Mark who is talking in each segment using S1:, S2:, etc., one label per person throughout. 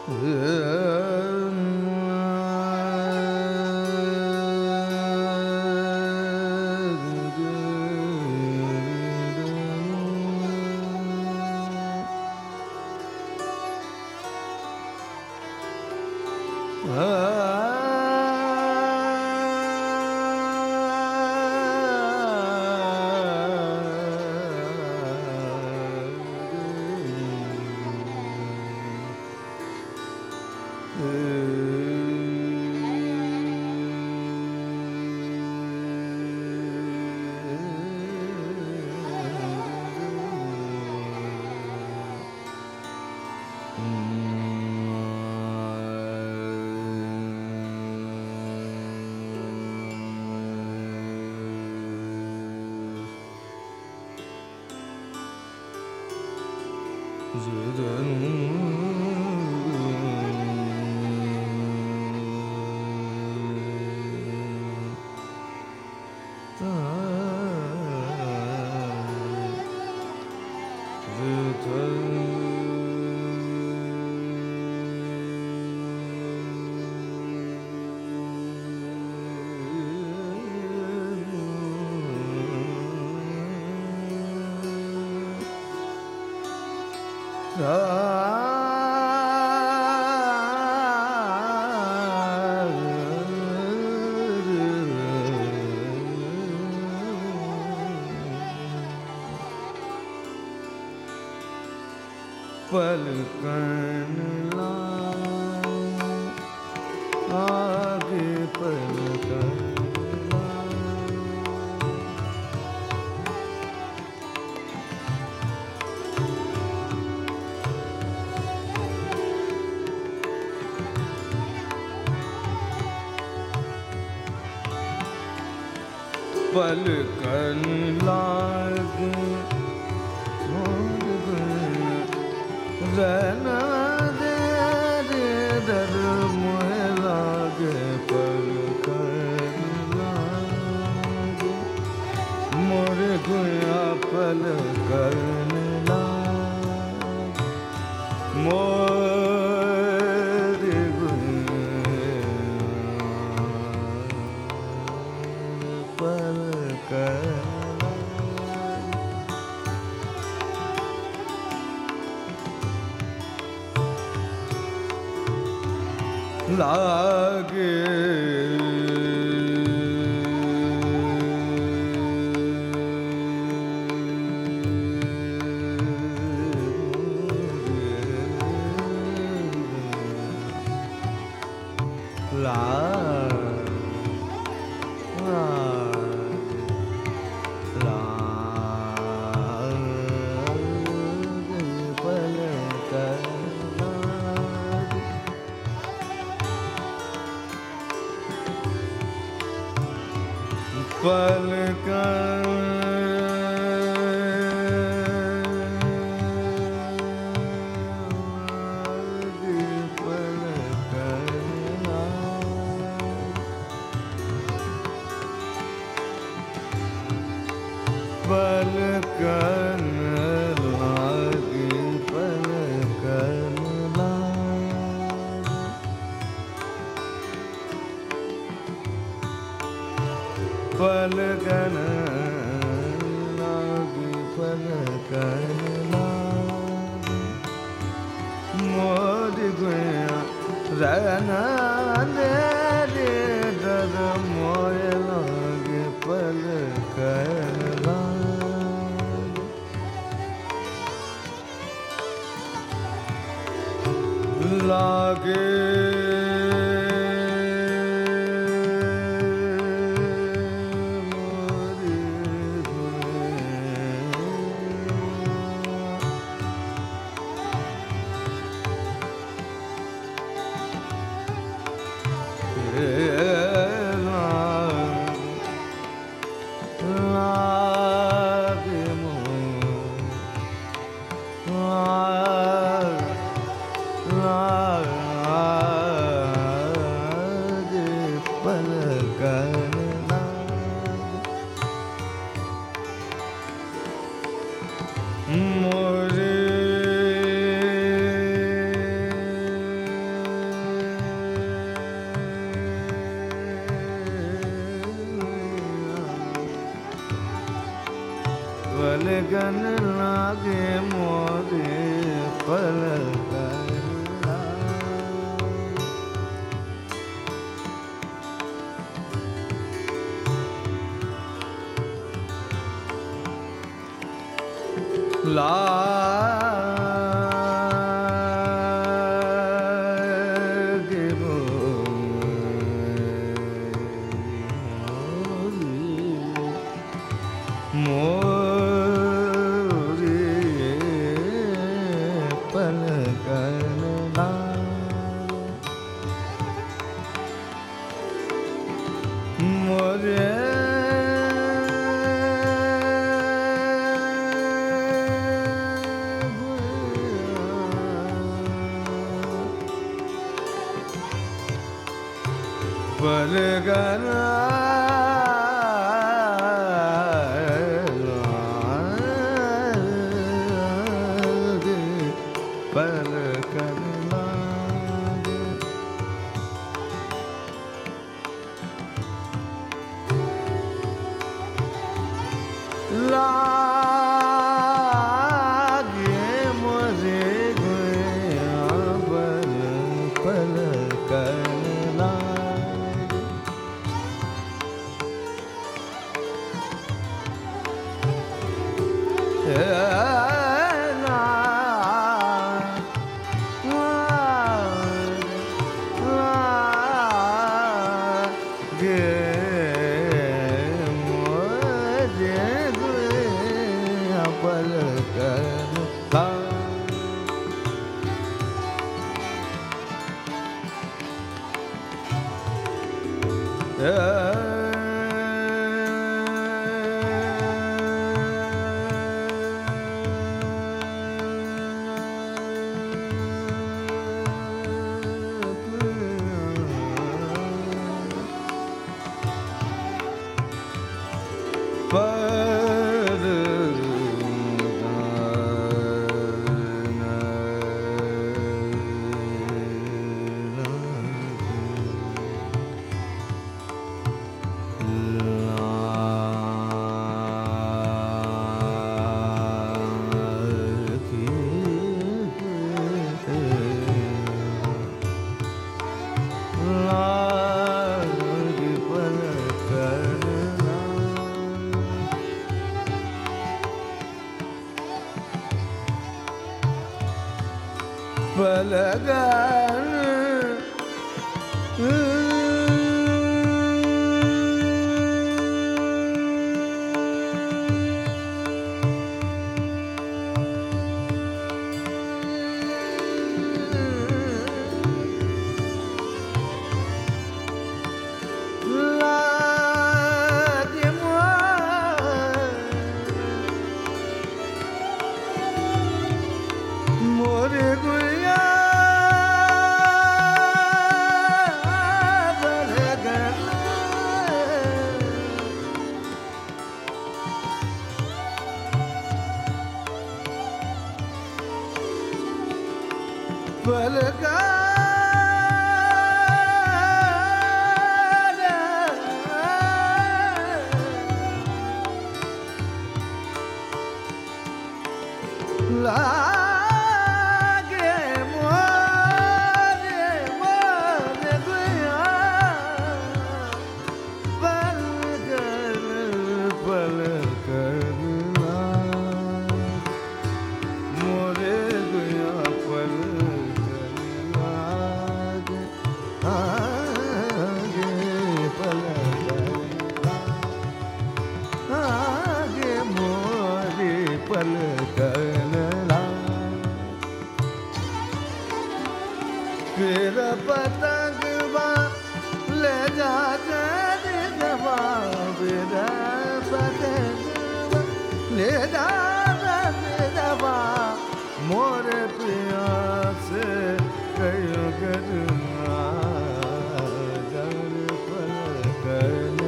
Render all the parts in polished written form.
S1: पलकन आगे पलकन पलकन लागे रहना दे रे दर मोह लागे पलकन लागे मोर गुया पलकन लागे मोर गुया पलकन लागे पलकन लागे पलकन लागे पलकन लागे पलकन लागे मोर गुया रहना दे रे दर मोर लागे पलकन लागे गगन लागे मोरे पलक लागे मोरे पलकन मोरे पलकना लागे मोरे गुया बल पलकन लागे मोरे गुया पलका लागे मोरे मोरे गुया पलकन पलकन मोरे गुया पलकन आगे पलकन आगे मोरे पलकन फिर पतंगवा ले जा दबा फिर पतंगवा ले जा दबा मोरे पिया से कयो करुणा जल पलकन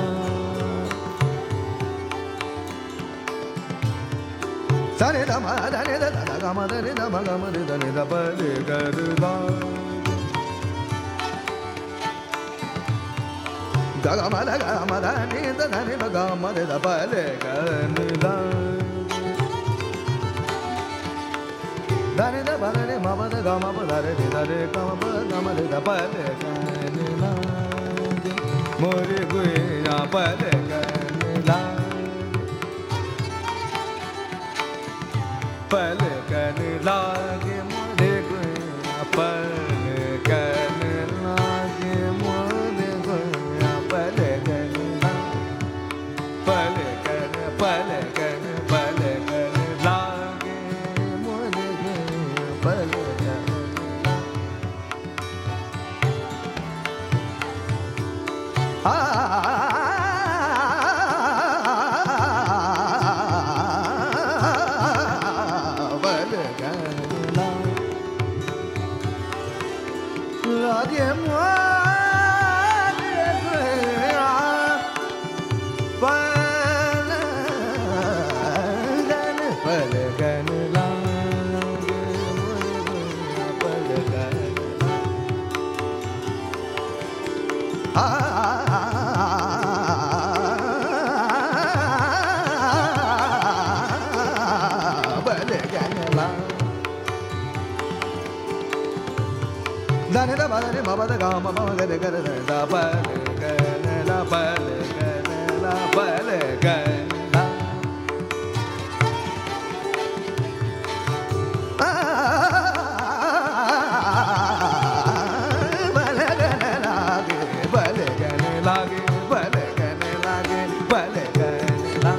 S1: सरे ध म ध नि ध ध ग म ध नि ध म ग म ध नि ध प रे ग र ध ग ग म ध नि ध ध नि ध ग म ध ध प रे ग नि ध Dani da ba da ni ma ba da ga ma ba da re ni da re ga ma ba ga ma re da pa le ga ni la ge mo re gu ya pa le ga ni la pa le ga ni la ge mo re gu ya pa le ga ni la ge mo re gu ya pa le ga ni la pa le ga ni pa le ga ni pa le ga ni la ge mo re gu ya pa le ga ni la Da da ba da ma ba da ga ma ba ga ga da ba ga la ba ga la ba ga la ba la ga la ge ba la ga la ge ba la ga la ge ba la ga la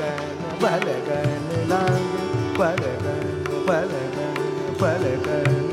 S1: Balagan,